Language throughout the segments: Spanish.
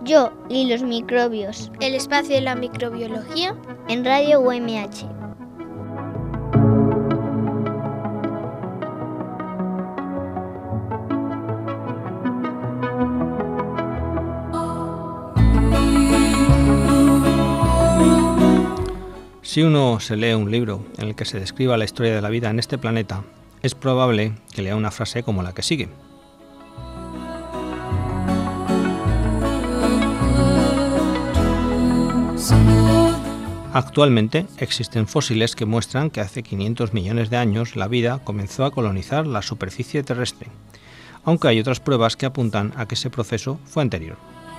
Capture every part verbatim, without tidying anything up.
Yo y los microbios. El espacio de la microbiología en Radio U M H. Si uno se lee un libro en el que se describa la historia de la vida en este planeta, es probable que lea una frase como la que sigue. Actualmente existen fósiles que muestran que hace quinientos millones de años la vida comenzó a colonizar la superficie terrestre, aunque hay otras pruebas que apuntan a que ese proceso fue anterior.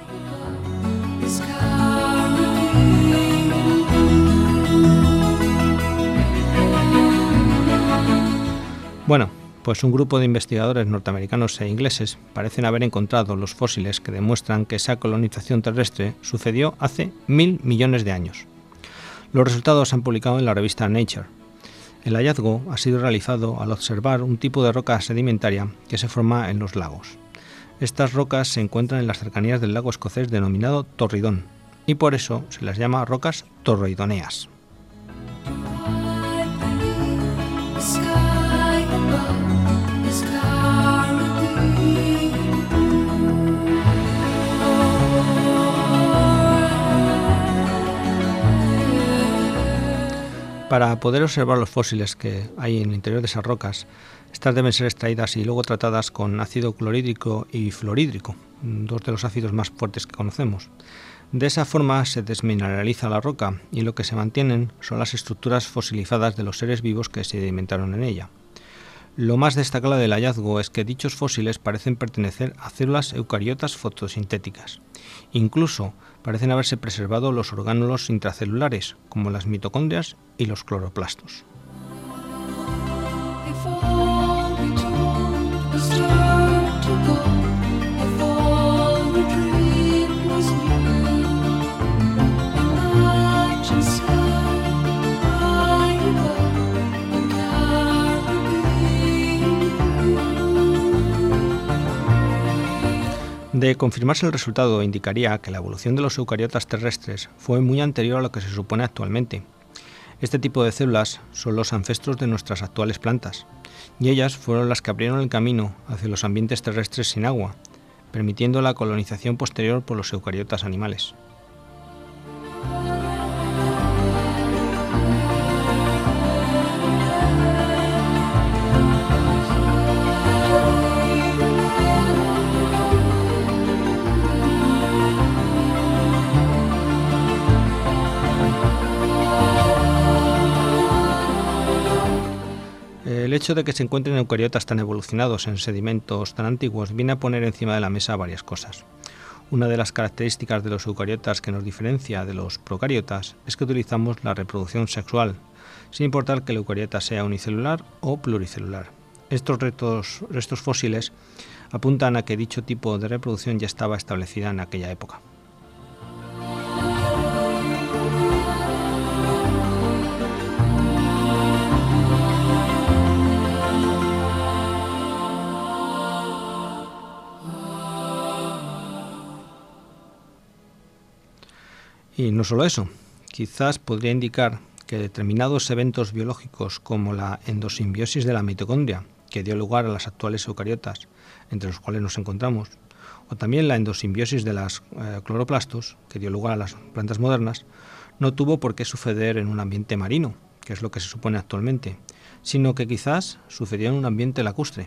Bueno, pues un grupo de investigadores norteamericanos e ingleses parecen haber encontrado los fósiles que demuestran que esa colonización terrestre sucedió hace mil millones de años. Los resultados se han publicado en la revista Nature. El hallazgo ha sido realizado al observar un tipo de roca sedimentaria que se forma en los lagos. Estas rocas se encuentran en las cercanías del lago escocés denominado Torridón, y por eso se las llama rocas torroidoneas. Para poder observar los fósiles que hay en el interior de esas rocas, estas deben ser extraídas y luego tratadas con ácido clorhídrico y fluorhídrico, dos de los ácidos más fuertes que conocemos. De esa forma se desmineraliza la roca y lo que se mantienen son las estructuras fosilizadas de los seres vivos que se sedimentaron en ella. Lo más destacado del hallazgo es que dichos fósiles parecen pertenecer a células eucariotas fotosintéticas. Incluso parecen haberse preservado los orgánulos intracelulares, como las mitocondrias y los cloroplastos. De confirmarse el resultado, indicaría que la evolución de los eucariotas terrestres fue muy anterior a lo que se supone actualmente. Este tipo de células son los ancestros de nuestras actuales plantas, y ellas fueron las que abrieron el camino hacia los ambientes terrestres sin agua, permitiendo la colonización posterior por los eucariotas animales. El hecho de que se encuentren eucariotas tan evolucionados en sedimentos tan antiguos viene a poner encima de la mesa varias cosas. Una de las características de los eucariotas que nos diferencia de los procariotas es que utilizamos la reproducción sexual, sin importar que el eucariota sea unicelular o pluricelular. Estos restos, restos fósiles apuntan a que dicho tipo de reproducción ya estaba establecida en aquella época. Y no solo eso, quizás podría indicar que determinados eventos biológicos como la endosimbiosis de la mitocondria, que dio lugar a las actuales eucariotas, entre los cuales nos encontramos, o también la endosimbiosis de las eh, cloroplastos, que dio lugar a las plantas modernas, no tuvo por qué suceder en un ambiente marino, que es lo que se supone actualmente, sino que quizás sucedió en un ambiente lacustre.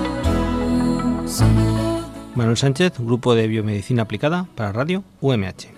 Manuel Sánchez, Grupo de Biomedicina Aplicada para Radio U M H.